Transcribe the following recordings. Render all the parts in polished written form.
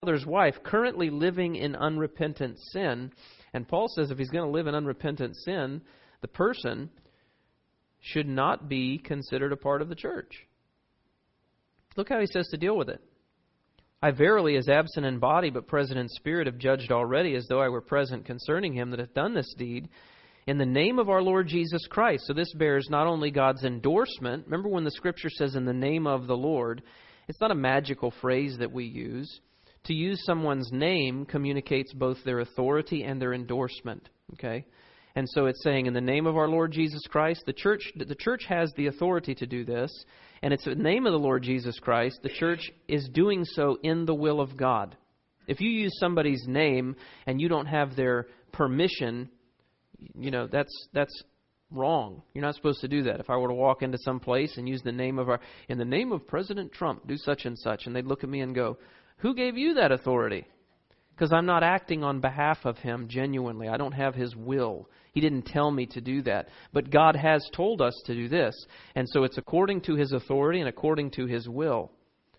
brother's wife currently living in unrepentant sin. And Paul says if he's going to live in unrepentant sin, the person should not be considered a part of the church. Look how he says to deal with it. I verily, as absent in body, but present in spirit, have judged already, as though I were present concerning him that hath done this deed, in the name of our Lord Jesus Christ. So this bears not only God's endorsement. Remember when the Scripture says, in the name of the Lord, it's not a magical phrase that we use. To use someone's name communicates both their authority and their endorsement. Okay? And so it's saying, in the name of our Lord Jesus Christ, the church has the authority to do this, and it's in the name of the Lord Jesus Christ, the church is doing so in the will of God. If you use somebody's name and you don't have their permission, that's wrong. You're not supposed to do that. If I were to walk into some place and use the name in the name of President Trump, do such and such, and they'd look at me and go, who gave you that authority? Because I'm not acting on behalf of him genuinely. I don't have his will. He didn't tell me to do that. But God has told us to do this. And so it's according to his authority and according to his will.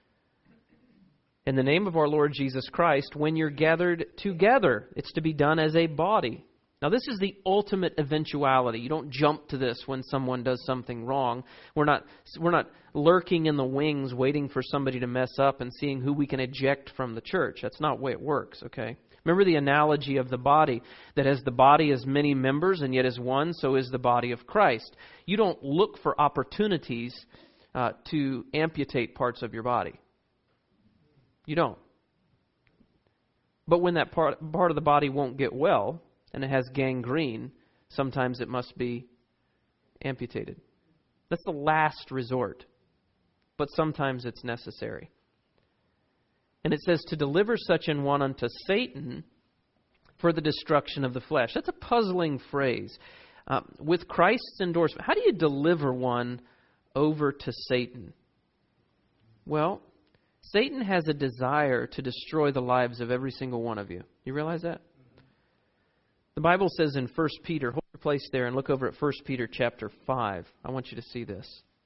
In the name of our Lord Jesus Christ, when you're gathered together, it's to be done as a body. Now, this is the ultimate eventuality. You don't jump to this when someone does something wrong. We're not lurking in the wings waiting for somebody to mess up and seeing who we can eject from the church. That's not the way it works, okay? Remember the analogy of the body, that as the body has many members and yet is one, so is the body of Christ. You don't look for opportunities to amputate parts of your body. You don't. But when that part of the body won't get well, and it has gangrene, sometimes it must be amputated. That's the last resort. But sometimes it's necessary. And it says, to deliver such an one unto Satan for the destruction of the flesh. That's a puzzling phrase. With Christ's endorsement, how do you deliver one over to Satan? Well, Satan has a desire to destroy the lives of every single one of you. You realize that? The Bible says in 1 Peter, hold your place there and look over at 1 Peter chapter 5. I want you to see this.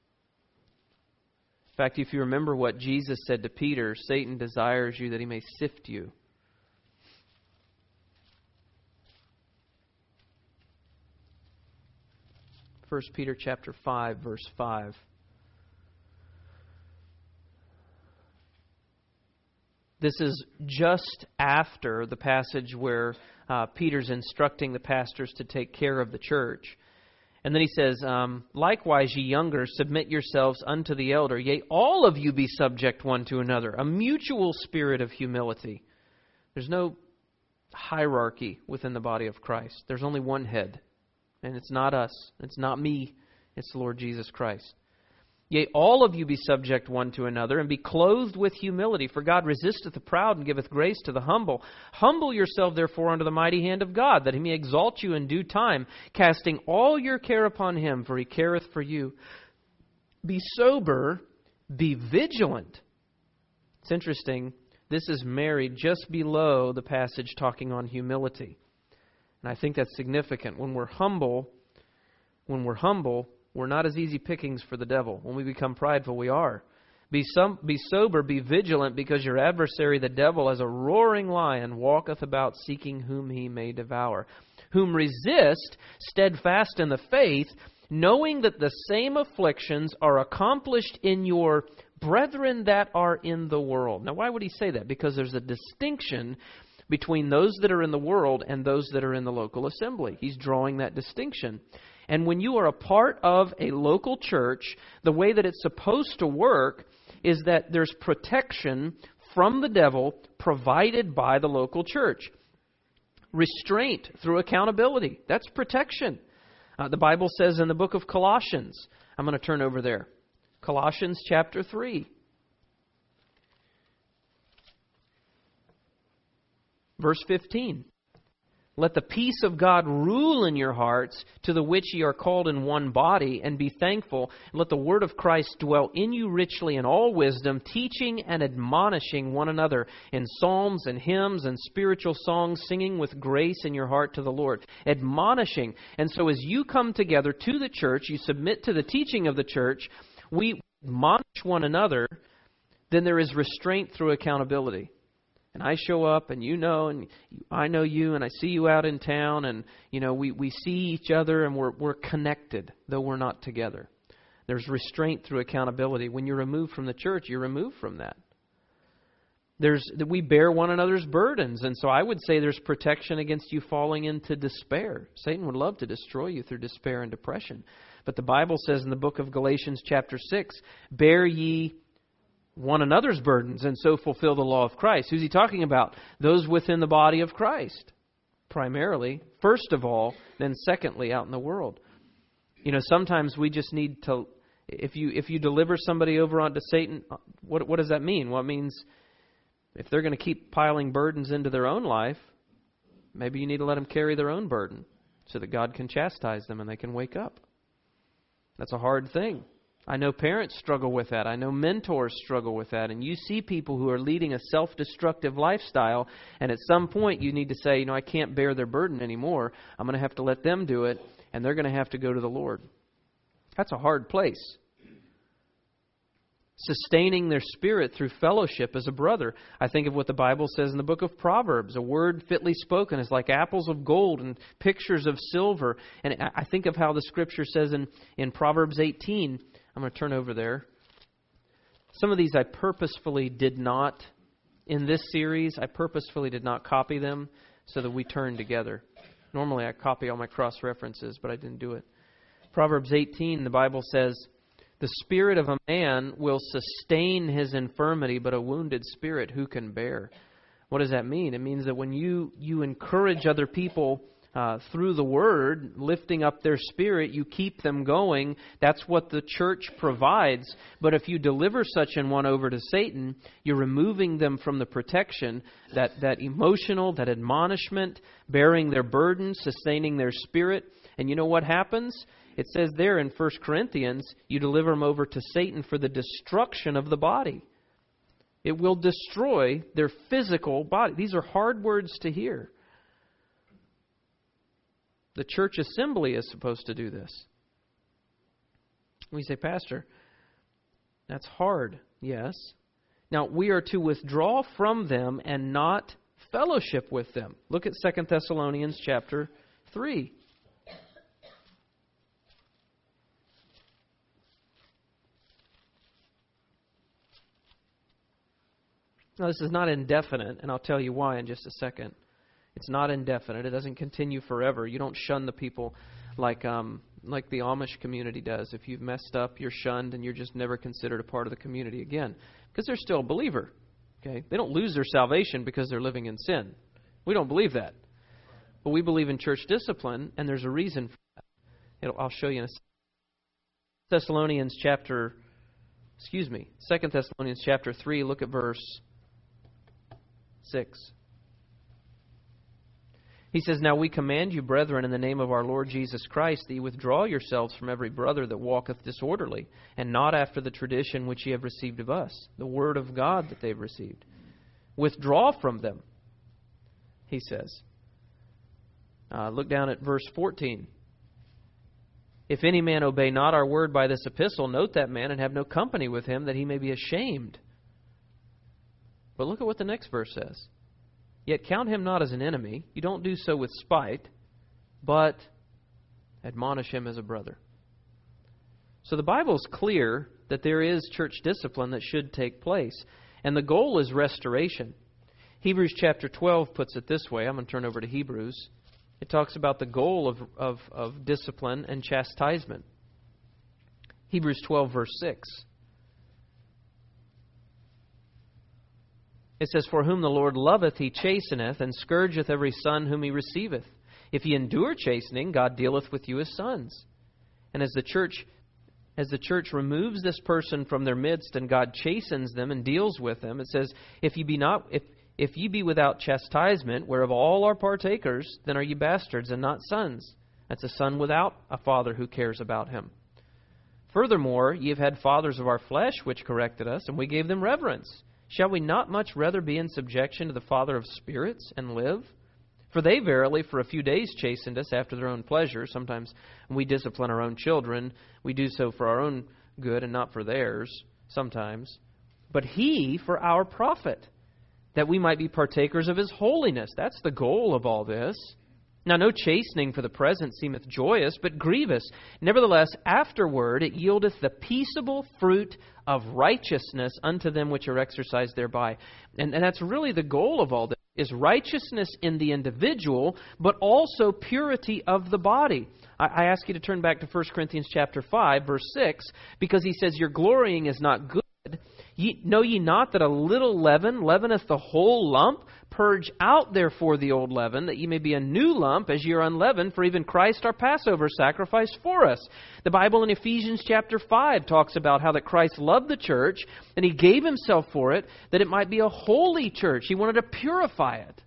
In fact, if you remember what Jesus said to Peter, Satan desires you that he may sift you. First Peter chapter 5, verse 5. This is just after the passage where Peter's instructing the pastors to take care of the church. And then he says, likewise, ye younger, submit yourselves unto the elder. Yea, all of you be subject one to another. A mutual spirit of humility. There's no hierarchy within the body of Christ. There's only one head. And it's not us. It's not me. It's the Lord Jesus Christ. Yea, all of you be subject one to another, and be clothed with humility. For God resisteth the proud, and giveth grace to the humble. Humble yourself, therefore, under the mighty hand of God, that he may exalt you in due time, casting all your care upon him, for he careth for you. Be sober, be vigilant. It's interesting. This is married just below the passage talking on humility. And I think that's significant. When we're humble, we're not as easy pickings for the devil. When we become prideful, we are. Be sober, be vigilant, because your adversary, the devil, as a roaring lion, walketh about seeking whom he may devour. Whom resist, steadfast in the faith, knowing that the same afflictions are accomplished in your brethren that are in the world. Now, why would he say that? Because there's a distinction between those that are in the world and those that are in the local assembly. He's drawing that distinction. And when you are a part of a local church, the way that it's supposed to work is that there's protection from the devil provided by the local church. Restraint through accountability. That's protection. The Bible says in the book of Colossians, I'm going to turn over there. Colossians chapter 3. Verse 15. Let the peace of God rule in your hearts, to the which ye are called in one body, and be thankful. And let the word of Christ dwell in you richly in all wisdom, teaching and admonishing one another in psalms and hymns and spiritual songs, singing with grace in your heart to the Lord. Admonishing. And so as you come together to the church, you submit to the teaching of the church, we admonish one another, then there is restraint through accountability. and I show up, and you know, and I know you, and I see you out in town, and we see each other, and we're connected, though we're not together. There's restraint through accountability. When you're removed from the church, you're removed from that. We bear one another's burdens, and so I would say there's protection against you falling into despair. Satan would love to destroy you through despair and depression. But the Bible says in the book of Galatians chapter 6, bear ye one another's burdens and so fulfill the law of Christ. Who's he talking about? Those within the body of Christ, primarily. First of all, then secondly, out in the world. Sometimes we just need to, if you deliver somebody over onto Satan, what does that mean? Well, it means if they're going to keep piling burdens into their own life, maybe you need to let them carry their own burden so that God can chastise them and they can wake up. That's a hard thing. I know parents struggle with that. I know mentors struggle with that. And you see people who are leading a self-destructive lifestyle, and at some point you need to say, I can't bear their burden anymore. I'm going to have to let them do it, and they're going to have to go to the Lord. That's a hard place. Sustaining their spirit through fellowship as a brother. I think of what the Bible says in the book of Proverbs. A word fitly spoken is like apples of gold and pictures of silver. And I think of how the Scripture says in Proverbs 18. I'm going to turn over there. Some of these I purposefully did not, in this series, I purposefully did not copy them so that we turn together. Normally I copy all my cross-references, but I didn't do it. Proverbs 18, the Bible says, the spirit of a man will sustain his infirmity, but a wounded spirit who can bear? What does that mean? It means that when you encourage other people through the Word, lifting up their spirit, you keep them going. That's what the church provides. But if you deliver such an one over to Satan, you're removing them from the protection, that emotional, that admonishment, bearing their burden, sustaining their spirit. And you know what happens? It says there in 1 Corinthians, you deliver them over to Satan for the destruction of the body. It will destroy their physical body. These are hard words to hear. The church assembly is supposed to do this. We say, Pastor, that's hard. Yes. Now, we are to withdraw from them and not fellowship with them. Look at 2 Thessalonians chapter 3. Now, this is not indefinite, and I'll tell you why in just a second. It's not indefinite. It doesn't continue forever. You don't shun the people like the Amish community does. If you've messed up, you're shunned, and you're just never considered a part of the community again. Because they're still a believer. Okay? They don't lose their salvation because they're living in sin. We don't believe that. But we believe in church discipline, and there's a reason for that. I'll show you in a second. 2 Thessalonians chapter 3, look at verse 6. He says, now we command you, brethren, in the name of our Lord Jesus Christ, that you withdraw yourselves from every brother that walketh disorderly, and not after the tradition which ye have received of us, the word of God that they've received. Withdraw from them, he says. Look down at verse 14. If any man obey not our word by this epistle, note that man and have no company with him, that he may be ashamed. But look at what the next verse says. Yet count him not as an enemy. You don't do so with spite, but admonish him as a brother. So the Bible is clear that there is church discipline that should take place. And the goal is restoration. Hebrews chapter 12 puts it this way. I'm going to turn over to Hebrews. It talks about the goal of discipline and chastisement. Hebrews 12 verse 6. It says, for whom the Lord loveth, he chasteneth, and scourgeth every son whom he receiveth. If ye endure chastening, God dealeth with you as sons. And as the church removes this person from their midst, and God chastens them and deals with them, it says, if ye be without chastisement, whereof all are partakers, then are ye bastards and not sons. That's a son without a father who cares about him. Furthermore, ye have had fathers of our flesh which corrected us, and we gave them reverence. Shall we not much rather be in subjection to the Father of spirits and live? For they verily for a few days chastened us after their own pleasure. Sometimes when we discipline our own children, we do so for our own good and not for theirs, sometimes. But he for our profit, that we might be partakers of His holiness. That's the goal of all this. Now, no chastening for the present seemeth joyous, but grievous. Nevertheless, afterward it yieldeth the peaceable fruit of righteousness unto them which are exercised thereby. And that's really the goal of all this, is righteousness in the individual, but also purity of the body. I ask you to turn back to 1 Corinthians chapter 5, verse 6, because he says, your glorying is not good. Know ye not that a little leaven leaveneth the whole lump? Purge out therefore the old leaven, that ye may be a new lump, as ye are unleavened, for even Christ our Passover sacrificed for us. The Bible in Ephesians chapter 5 talks about how that Christ loved the church, and He gave Himself for it, that it might be a holy church. He wanted to purify it.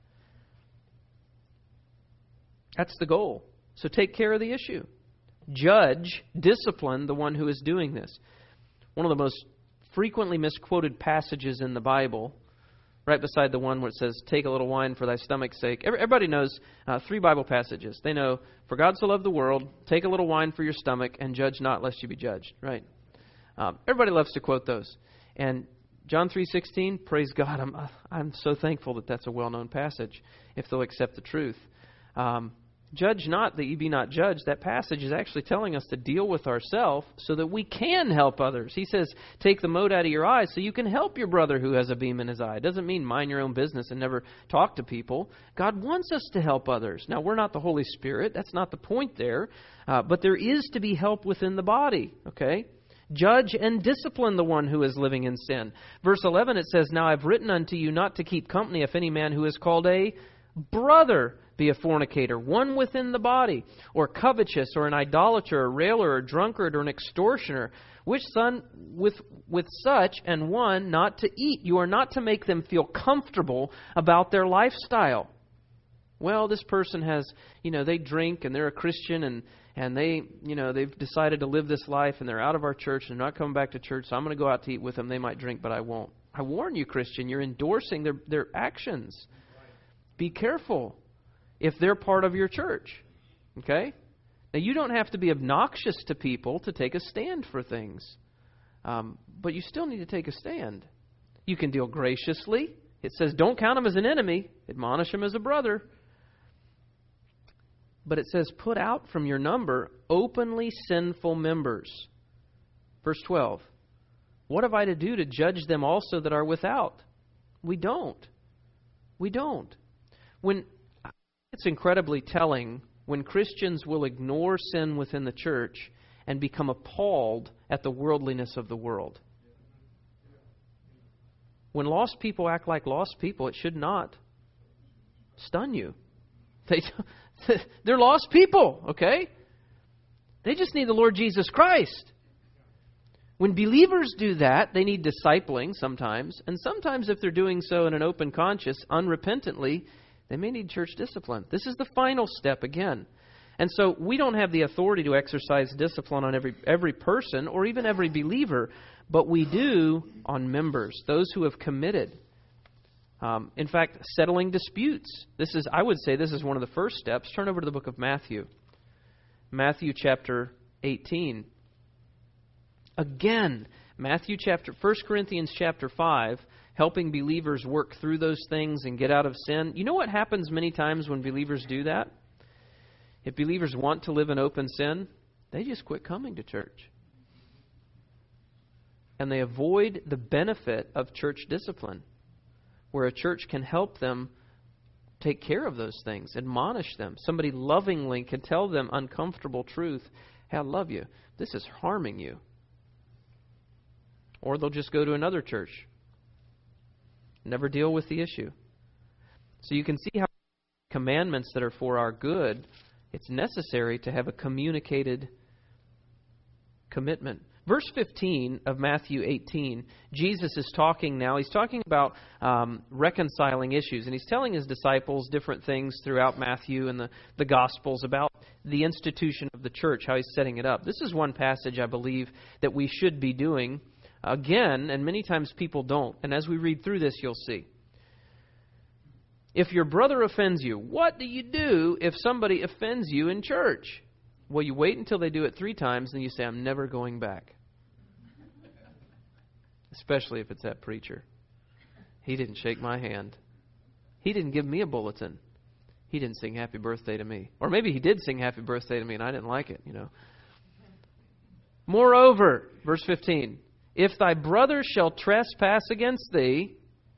That's the goal. So take care of the issue. Judge, discipline the one who is doing this. One of the most frequently misquoted passages in the Bible, right beside the one where it says, take a little wine for thy stomach's sake. Everybody knows 3 Bible passages. They know, for God so loved the world, take a little wine for your stomach, and judge not lest you be judged. Right? Everybody loves to quote those. And John 3:16, praise God, I'm so thankful that that's a well-known passage, if they'll accept the truth. Judge not that ye be not judged. That passage is actually telling us to deal with ourselves so that we can help others. He says, take the mote out of your eye so you can help your brother who has a beam in his eye. It doesn't mean mind your own business and never talk to people. God wants us to help others. Now, we're not the Holy Spirit. That's not the point there. But there is to be help within the body. Okay? Judge and discipline the one who is living in sin. Verse 11, it says, now I've written unto you not to keep company if any man who is called a brother be a fornicator, one within the body, or covetous, or an idolater, a railer, or drunkard, or an extortioner, which son with such and one not to eat. You are not to make them feel comfortable about their lifestyle. Well, this person has, they drink and they're a Christian and they, they've decided to live this life and they're out of our church and they're not coming back to church, so I'm going to go out to eat with them. They might drink, but I won't. I warn you, Christian, you're endorsing their actions. Be careful if they're part of your church. Okay? Now, you don't have to be obnoxious to people to take a stand for things. But you still need to take a stand. You can deal graciously. It says, don't count him as an enemy. Admonish him as a brother. But it says, put out from your number openly sinful members. Verse 12. What have I to do to judge them also that are without? We don't. We don't. It's incredibly telling when Christians will ignore sin within the church and become appalled at the worldliness of the world. When lost people act like lost people, it should not stun you. They're lost people, okay? They just need the Lord Jesus Christ. When believers do that, they need discipling sometimes. And sometimes if they're doing so in an open conscience, unrepentantly, they may need church discipline. This is the final step again. And so we don't have the authority to exercise discipline on every person or even every believer, but we do on members, those who have committed. In fact, settling disputes. I would say this is one of the first steps. Turn over to the book of Matthew. Matthew chapter 18. Again, 1 Corinthians chapter 5, helping believers work through those things and get out of sin. You know what happens many times when believers do that? If believers want to live in open sin, they just quit coming to church. And they avoid the benefit of church discipline, where a church can help them take care of those things, admonish them. Somebody lovingly can tell them uncomfortable truth. Hey, I love you. This is harming you. Or they'll just go to another church. Never deal with the issue. So you can see how commandments that are for our good, it's necessary to have a communicated commitment. Verse 15 of Matthew 18, Jesus is talking now. He's talking about reconciling issues. And he's telling his disciples different things throughout Matthew and the Gospels about the institution of the church, how he's setting it up. This is one passage, I believe, that we should be doing again, and many times people don't. And as we read through this, you'll see. If your brother offends you, what do you do if somebody offends you in church? Well, you wait until they do it 3 times, and you say, I'm never going back. Especially if it's that preacher. He didn't shake my hand. He didn't give me a bulletin. He didn't sing happy birthday to me. Or maybe he did sing happy birthday to me and I didn't like it, Moreover, verse 15, if thy brother shall trespass against thee,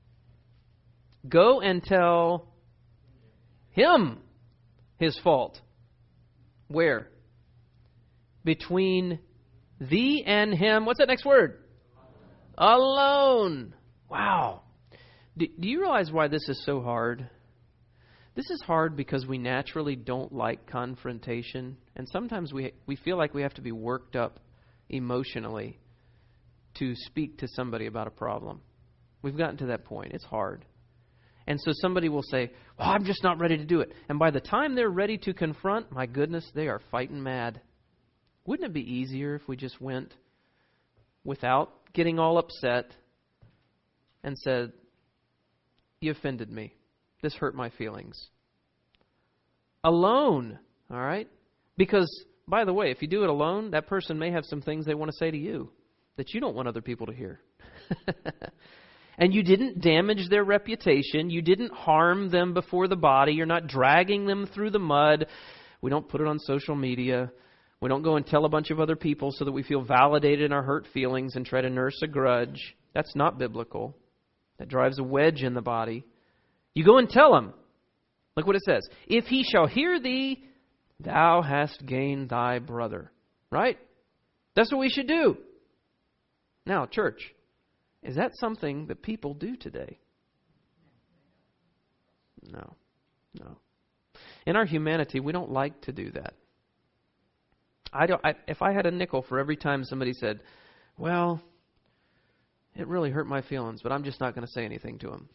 go and tell him his fault. Where? Between thee and him. What's that next word? Alone. Wow. Do you realize why this is so hard? This is hard because we naturally don't like confrontation. And sometimes we feel like we have to be worked up emotionally to speak to somebody about a problem. We've gotten to that point. It's hard. And so somebody will say, well, I'm just not ready to do it. And by the time they're ready to confront, my goodness, they are fighting mad. Wouldn't it be easier if we just went without getting all upset and said, you offended me. This hurt my feelings. Alone, all right? Because, by the way, if you do it alone, that person may have some things they want to say to you that you don't want other people to hear. And you didn't damage their reputation. You didn't harm them before the body. You're not dragging them through the mud. We don't put it on social media. We don't go and tell a bunch of other people so that we feel validated in our hurt feelings and try to nurse a grudge. That's not biblical. That drives a wedge in the body. You go and tell him. Look what it says. If he shall hear thee, thou hast gained thy brother. Right? That's what we should do. Now, church, is that something that people do today? No. In our humanity, we don't like to do that. If I had a nickel for every time somebody said, well, it really hurt my feelings, but I'm just not going to say anything to him.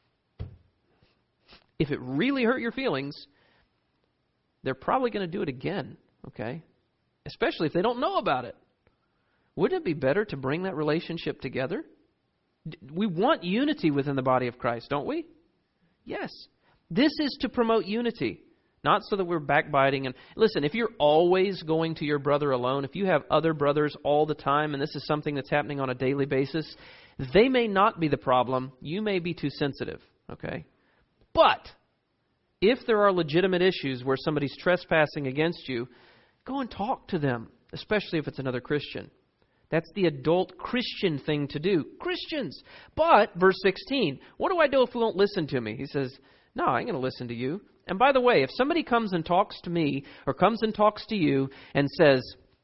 If it really hurt your feelings, they're probably going to do it again, okay? Especially if they don't know about it. Wouldn't it be better to bring that relationship together? We want unity within the body of Christ, don't we? Yes. This is to promote unity, not so that we're backbiting. And listen, if you're always going to your brother alone, if you have other brothers all the time, and this is something that's happening on a daily basis, they may not be the problem. You may be too sensitive, okay? But if there are legitimate issues where somebody's trespassing against you, go and talk to them, especially if it's another Christian. That's the adult Christian thing to do. Christians. But, verse 16, what do I do if you won't listen to me? He says, no, I ain't going to listen to you. And by the way, if somebody comes and talks to me or comes and talks to you and says,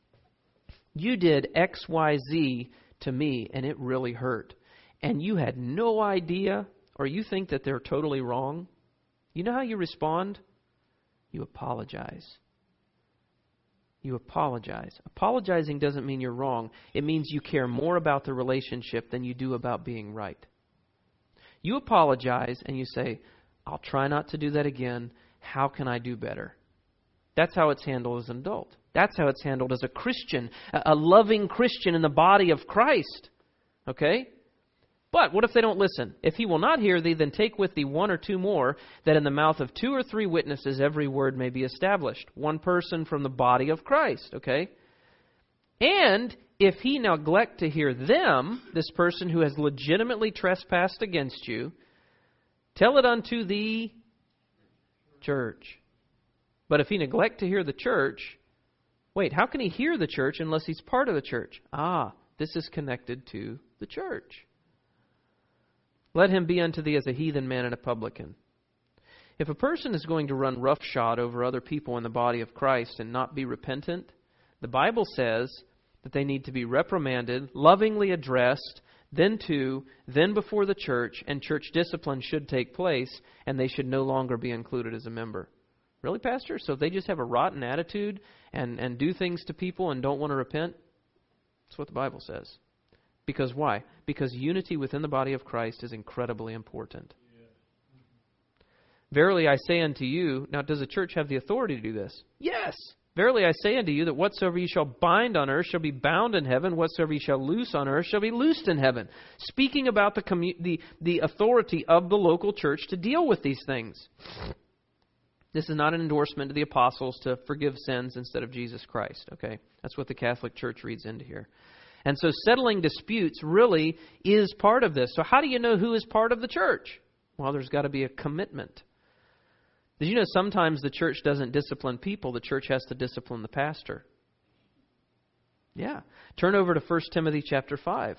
you did X, Y, Z to me and it really hurt, and you had no idea or you think that they're totally wrong, you know how you respond? You apologize. You apologize. Apologizing doesn't mean you're wrong. It means you care more about the relationship than you do about being right. You apologize and you say, I'll try not to do that again. How can I do better? That's how it's handled as an adult. That's how it's handled as a Christian, a loving Christian in the body of Christ. Okay? But what if they don't listen? If he will not hear thee, then take with thee one or two more, that in the mouth of 2 or 3 witnesses every word may be established. One person from the body of Christ, okay? And if he neglect to hear them, this person who has legitimately trespassed against you, tell it unto the church. But if he neglect to hear the church, wait, how can he hear the church unless he's part of the church? This is connected to the church. Let him be unto thee as a heathen man and a publican. If a person is going to run roughshod over other people in the body of Christ and not be repentant, the Bible says that they need to be reprimanded, lovingly addressed, then before the church, and church discipline should take place, and they should no longer be included as a member. Really, Pastor? So if they just have a rotten attitude and do things to people and don't want to repent? That's what the Bible says. Because why? Because unity within the body of Christ is incredibly important. Yeah. Verily I say unto you, now does the church have the authority to do this? Yes. Verily I say unto you that whatsoever ye shall bind on earth shall be bound in heaven, whatsoever ye shall loose on earth shall be loosed in heaven. Speaking about the authority of the local church to deal with these things. This is not an endorsement to the apostles to forgive sins instead of Jesus Christ. Okay, that's what the Catholic Church reads into here. And so settling disputes really is part of this. So how do you know who is part of the church? Well, there's got to be a commitment. Did you know sometimes the church doesn't discipline people, the church has to discipline the pastor? Yeah. Turn over to 1 Timothy chapter 5.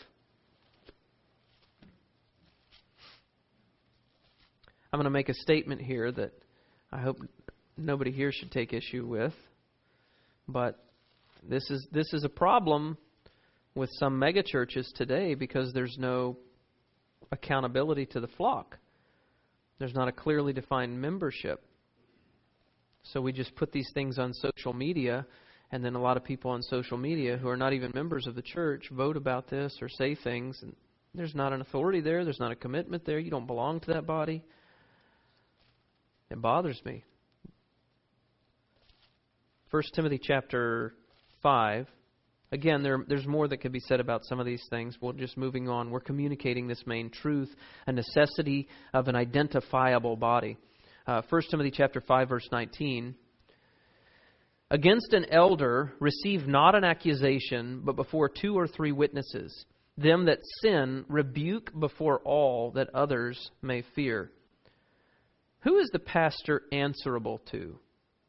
I'm going to make a statement here that I hope nobody here should take issue with. But this is a problem with some megachurches today because there's no accountability to the flock. There's not a clearly defined membership. So we just put these things on social media, and then a lot of people on social media who are not even members of the church vote about this or say things, and there's not an authority there. There's not a commitment there. You don't belong to that body. It bothers me. 1 Timothy chapter 5. Again, there's more that could be said about some of these things. We're just moving on. We're communicating this main truth, a necessity of an identifiable body. 1 Timothy chapter 5, verse 19. Against an elder receive not an accusation, but before 2 or 3 witnesses. Them that sin rebuke before all, that others may fear. Who is the pastor answerable to?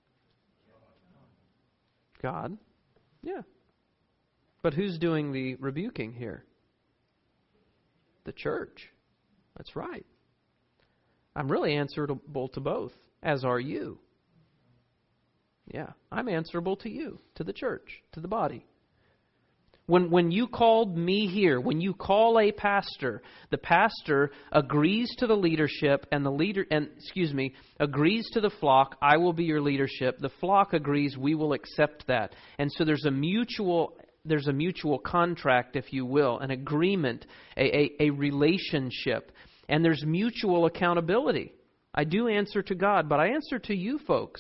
God. Yeah. But who's doing the rebuking here? The church. That's right. I'm really answerable to both, as are you. Yeah, I'm answerable to you, to the church, to the body. When you called me here, when you call a pastor, the pastor agrees to the leadership, and the leader, agrees to the flock. I will be your leadership. The flock agrees. We will accept that, and so there's a mutual contract, if you will, an agreement, a relationship, and there's mutual accountability. I do answer to God, but I answer to you folks.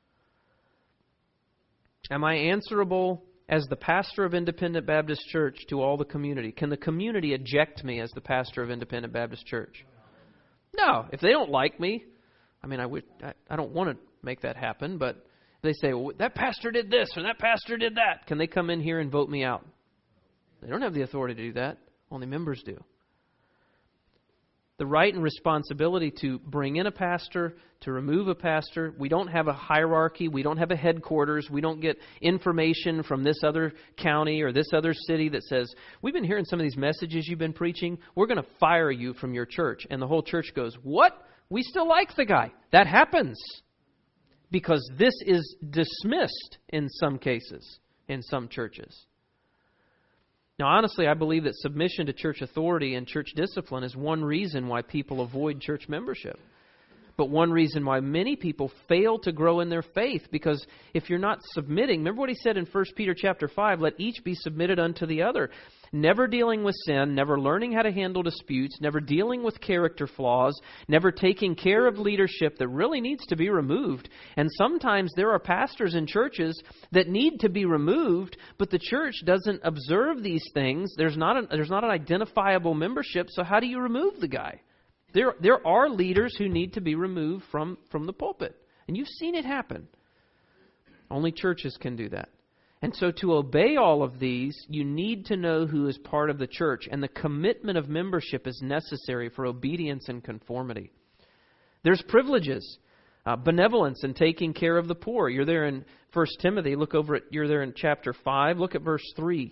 Am I answerable as the pastor of Independent Baptist Church to all the community? Can the community eject me as the pastor of Independent Baptist Church? No. If they don't like me, I don't want to make that happen, but if they say, well, that pastor did this or that pastor did that, can they come in here and vote me out? They don't have the authority to do that. Only members do. The right and responsibility to bring in a pastor, to remove a pastor. We don't have a hierarchy. We don't have a headquarters. We don't get information from this other county or this other city that says, we've been hearing some of these messages you've been preaching. We're going to fire you from your church. And the whole church goes, what? We still like the guy. That happens because this is dismissed in some cases, in some churches. Now, honestly, I believe that submission to church authority and church discipline is one reason why people avoid church membership. But one reason why many people fail to grow in their faith, because if you're not submitting, remember what he said in 1 Peter chapter 5, let each be submitted unto the other. Never dealing with sin, never learning how to handle disputes, never dealing with character flaws, never taking care of leadership that really needs to be removed. And sometimes there are pastors in churches that need to be removed, but the church doesn't observe these things. There's not an identifiable membership, so how do you remove the guy? There are leaders who need to be removed from the pulpit. And you've seen it happen. Only churches can do that. And so to obey all of these, you need to know who is part of the church. And the commitment of membership is necessary for obedience and conformity. There's privileges, benevolence and taking care of the poor. You're there in 1 Timothy. You're there in chapter 5. Look at verse 3.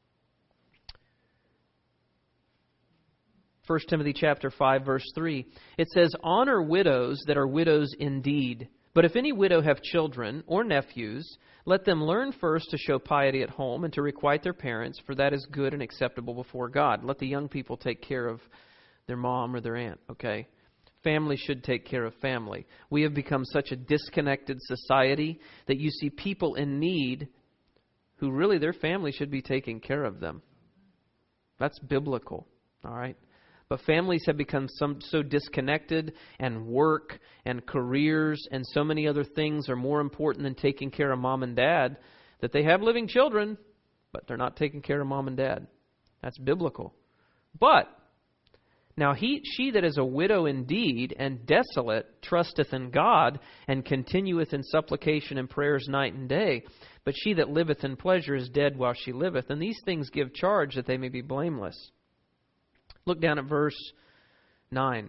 1 Timothy chapter 5, verse 3. It says, honor widows that are widows indeed. But if any widow have children or nephews, let them learn first to show piety at home and to requite their parents, for that is good and acceptable before God. Let the young people take care of their mom or their aunt, okay? Family should take care of family. We have become such a disconnected society that you see people in need who really their family should be taking care of them. That's biblical, all right? But families have become so disconnected, and work and careers and so many other things are more important than taking care of mom and dad, that they have living children, but they're not taking care of mom and dad. That's biblical. But Now she that is a widow indeed, and desolate, trusteth in God, and continueth in supplication and prayers night and day. But she that liveth in pleasure is dead while she liveth. And these things give charge that they may be blameless. Look down at verse 9.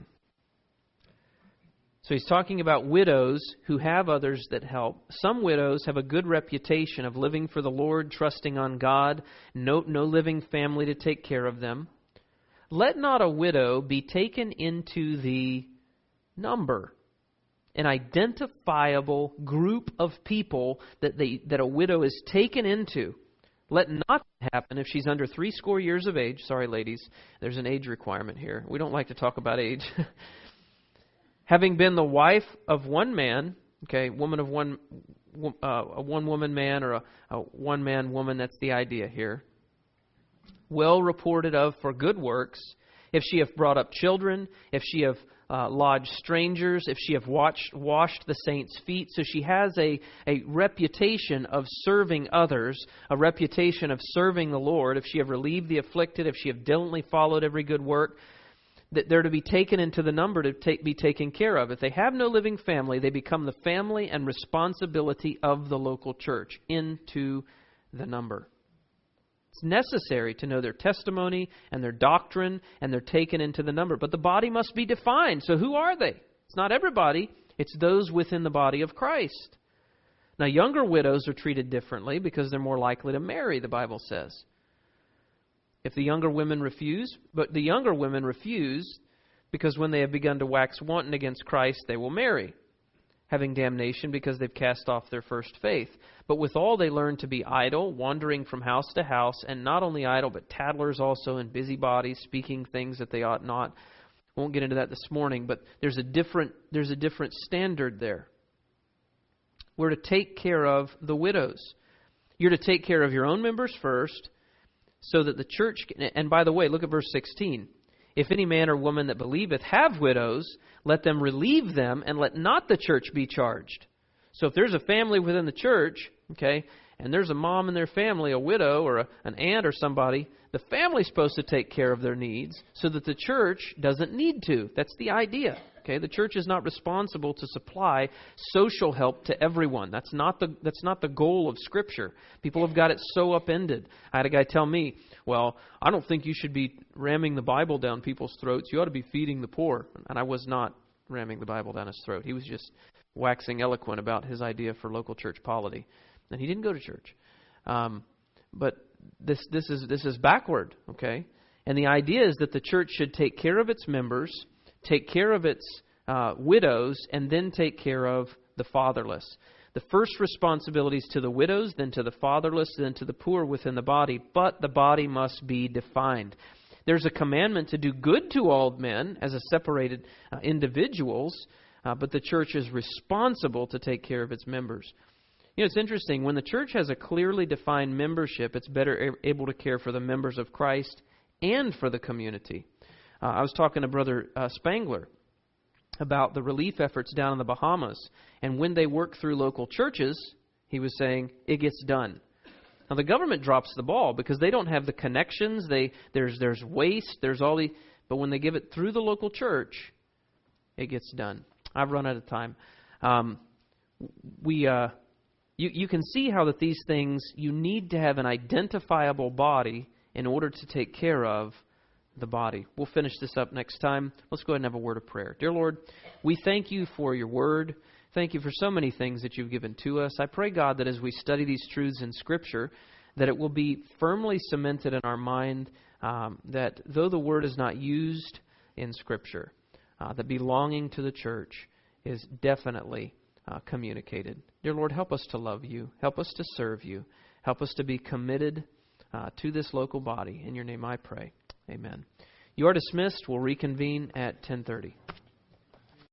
So he's talking about widows who have others that help. Some widows have a good reputation of living for the Lord, trusting on God, no living family to take care of them. Let not a widow be taken into the number, an identifiable group of people that a widow is taken into. Let not happen if she's under 80 years of age. Sorry, ladies, there's an age requirement here. We don't like to talk about age. Having been the wife of one man, okay, woman of one, a one woman man or a one man woman. That's the idea here. Well reported of for good works, if she have brought up children, if she have lodged strangers, if she have washed the saints' feet. So she has a reputation of serving others, a reputation of serving the Lord. If she have relieved the afflicted, if she have diligently followed every good work, that they're to be taken into the number to be taken care of. If they have no living family, they become the family and responsibility of the local church, into the number. It's necessary to know their testimony and their doctrine, and they're taken into the number. But the body must be defined. So who are they? It's not everybody. It's those within the body of Christ. Now, younger widows are treated differently because they're more likely to marry, the Bible says. If the younger women refuse, but the younger women refuse because when they have begun to wax wanton against Christ, they will marry, having damnation because they've cast off their first faith. But withal they learn to be idle, wandering from house to house, and not only idle, but tattlers also, and busybodies, speaking things that they ought not. Won't get into that this morning, but there's a different standard there. We're to take care of the widows. You're to take care of your own members first, so that the church can, and by the way, look at verse 16. If any man or woman that believeth have widows, let them relieve them, and let not the church be charged. So if there's a family within the church, okay, and there's a mom in their family, a widow or an aunt or somebody, the family's supposed to take care of their needs so that the church doesn't need to. That's the idea. Okay, the church is not responsible to supply social help to everyone. That's not the goal of Scripture. People have got it so upended. I had a guy tell me, well, I don't think you should be ramming the Bible down people's throats. You ought to be feeding the poor. And I was not ramming the Bible down his throat. He was just waxing eloquent about his idea for local church polity. And he didn't go to church. But this is backward, okay? And the idea is that the church should take care of its members, take care of its widows, and then take care of the fatherless. The first responsibility is to the widows, then to the fatherless, then to the poor within the body. But the body must be defined. There's a commandment to do good to all men as a separated individuals, but the church is responsible to take care of its members. You know, it's interesting. When the church has a clearly defined membership, it's better able to care for the members of Christ and for the community. I was talking to Brother Spangler about the relief efforts down in the Bahamas. And when they work through local churches, he was saying, it gets done. Now, the government drops the ball because they don't have the connections. There's waste. There's all the... But when they give it through the local church, it gets done. I've run out of time. You can see how that these things, you need to have an identifiable body in order to take care of the body. We'll finish this up next time. Let's go ahead and have a word of prayer. Dear Lord, we thank you for your word. Thank you for so many things that you've given to us. I pray, God, that as we study these truths in Scripture, that it will be firmly cemented in our mind that though the word is not used in Scripture, that belonging to the church is definitely communicated. Dear Lord, help us to love you. Help us to serve you. Help us to be committed to this local body. In your name I pray. Amen. You are dismissed. We'll reconvene at 10:30.